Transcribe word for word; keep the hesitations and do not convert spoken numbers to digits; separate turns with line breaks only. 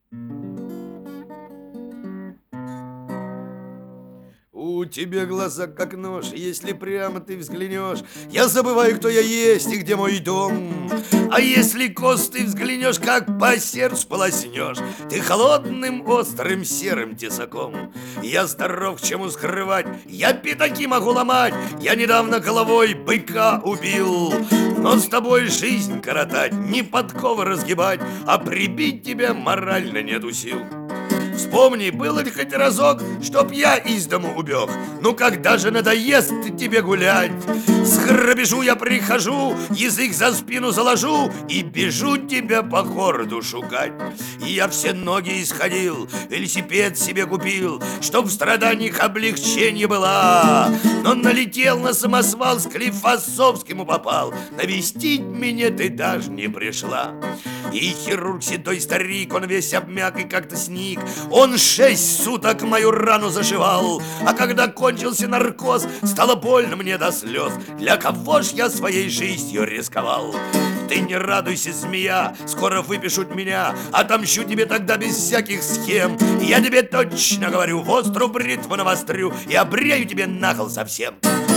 У тебя глаза как нож, если прямо ты взглянешь, я забываю, кто я есть и где мой дом. А если кос ты взглянешь, как по сердцу полоснешь, ты холодным, острым, серым тесаком. Я здоров, к чему скрывать, я пятаки могу ломать, я недавно головой быка убил. Но с тобой жизнь коротать, не подковы разгибать, а прибить тебя морально нету сил. Вспомни, было ли хоть разок, чтоб я из дому убег? Ну когда же надоест тебе гулять? С грабежу я прихожу, язык за спину заложу и бежу тебя по городу шукать. И я все ноги исходил, велосипед себе купил, чтоб в страданиях облегчение была. Но налетел на самосвал, с Склифосовскому попал, навестить меня ты даже не пришла. И хирург седой старик, он весь обмяк и как-то сник. Он шесть суток мою рану зашивал, а когда кончился наркоз, стало больно мне до слез. Для кого ж я своей жизнью рисковал? Ты не радуйся, змея, скоро выпишут меня, отомщу тебе тогда без всяких схем. Я тебе точно говорю, в острую бритву навострю и обрею тебе нахал совсем.